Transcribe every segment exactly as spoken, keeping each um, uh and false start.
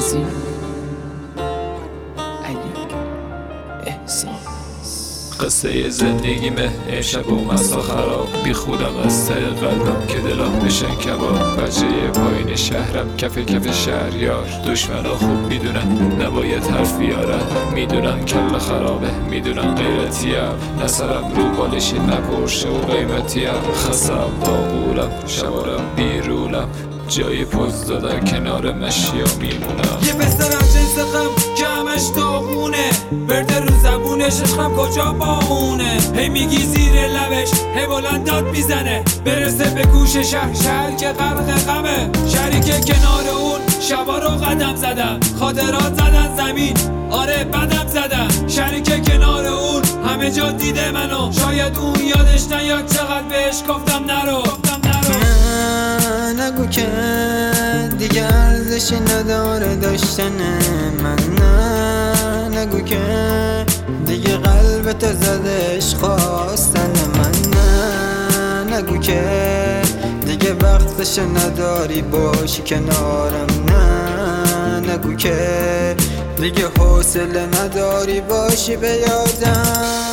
عظیم علی احسان. قصه زندگیمه امشب و مسا خراب، بی خودم از ته قلبم که دلم بشن کباب. بچه پایین شهرم کف کف شهریار، دشمنا خوب میدونن نباید حرف بیارن، میدونن کل خرابه میدونن غیرتیم، نسرم رو بالشی نپرشه و قیمتیم. خستم داغولم شوارم بیرونم، جای پوز دادن کنار مشیا میمونم. یه پسرم جنس غم که همش داغونه، برده رو زبونش عشقم کجا باونه. هی میگی زیر لبش هی بلند داد میزنه، برسه به گوش شهر شهر که غرق غمه. شهری که کنار اون شبا رو قدم زدم، خاطرات زدن زمین آره بدم زدن. شهری که کنار اون همه جا دیده منو، شاید اون یادش نیاد چقدر بهش گفتم نرو نگو که دیگه ارزشی نداره داشتن من، نه نگو که دیگه قلبت زدش خواستن من، نه نگو که دیگه وقتش نداری باشی کنارم، نه نگو که دیگه حوصله نداری باشی به یادم.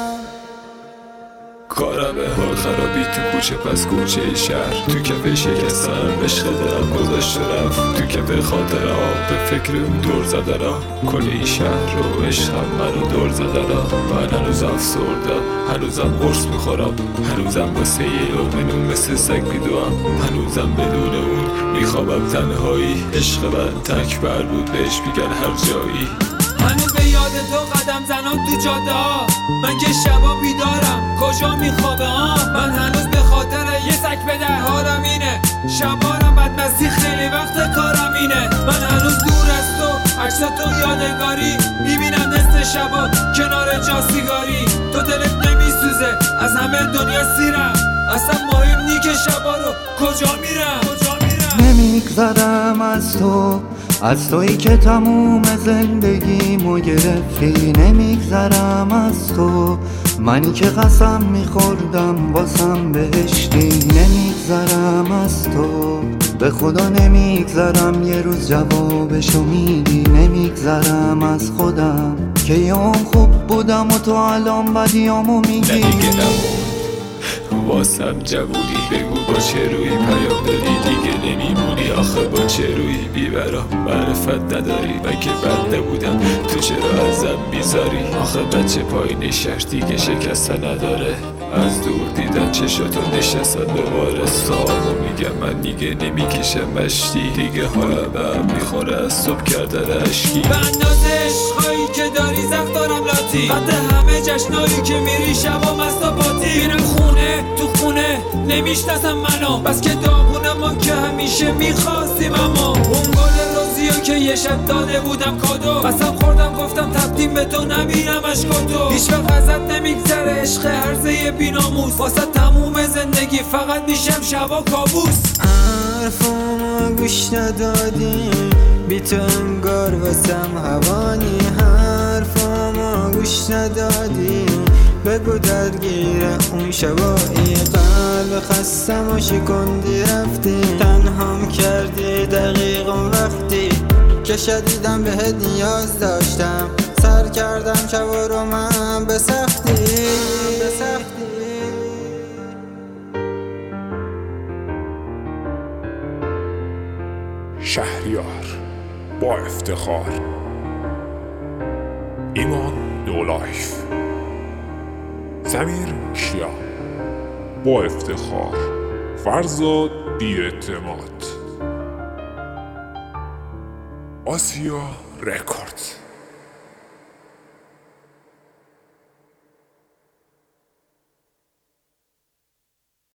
کارم حال خرابی تو کوچه پس کوچه شهر، تو کف شکستم عشق دلم گذاشت رفت، تو کف خاطره ها به فکر اون دور زده را. کل این شهر رو عشقم منو دور زده را. من هنوز افسردم هنوزم قرص میخورم، هنوزم واسه یه لقمه نون مثل سگ میدوام، هنوزم بدون اون میخوابم تنهایی. عشق من تک بر بود بهش میگن هر جایی. هنوز به یاد تو قدم زنان تو جاده ها، من که شبا بیدارم کجا میخوابه ها. من هنوز به خاطر یه سک به درهارم اینه، شبارم بدمستی خیلی وقت کارم اینه. من هنوز دور از تو عکس تو یادگاری، میبینم نصف شبا کنار جا سیگاری. تو دلت نمیسوزه از همه دنیا سیرم، اصلا مهم نی که شبا رو کجا میرم کجا میرم. نمیگذرم از تو، از تویی که تموم زندگیمو گرفتی. نمیگذرم از تو، منی که قسم میخوردم واسم بهشتی. نمیگذرم از تو، به خدا نمیگذرم یه روز جوابشو میدی. نمیگذرم از خودم که یام خوب بودم و تو الان بدیامو میگی. واسم جوونی بگو با چه روی پیام دادی دیگه نمیمونی، آخه با چه روی بیبرا معرفت نداری. من که بنده بودم تو چرا ازم بیزاری، آخه بچه پایین شهر دیگه شکسته نداره. از دور دیدن چشاتو نشستن دوباره، سامو میگم من دیگه نمیکشم مشتی. دیگه حالا به هم میخوره از صبح کردن عشقی. به اندازه عشقایی که داری زخم دارم لاتی، قد همه جشنایی که میری شبا مستا باتی. میرم خونه تو خونه نمیشناسم منو، بس که داغونم و که همیشه میخواستیم. اما اون گل روزیو که یه شب داده بودم کادو، قسم خوردم گفتم تقدیم به تو نمیرم اشکاتو. هیچ وقت ازت نمیگذره عشق هرزه بیناموس، واسه تموم زندگی فقط میشم شبا کابوس. حرفامو گوش ندادی بی تو انگار واسم هوانی، حرفامو گوش ندادی بگو درگیر اون شبایی. قلب خستم و شکندی رفتی، تنهام کردی دقیقا وقتی که شدیدم بهت نیاز داشتم. سر کردم شب رو من به سختی به سختی. شهریار با افتخار، ایمان دولایف، سمیر کیا با افتخار، فرزاد بی‌اعتماد، آسیا رکورد.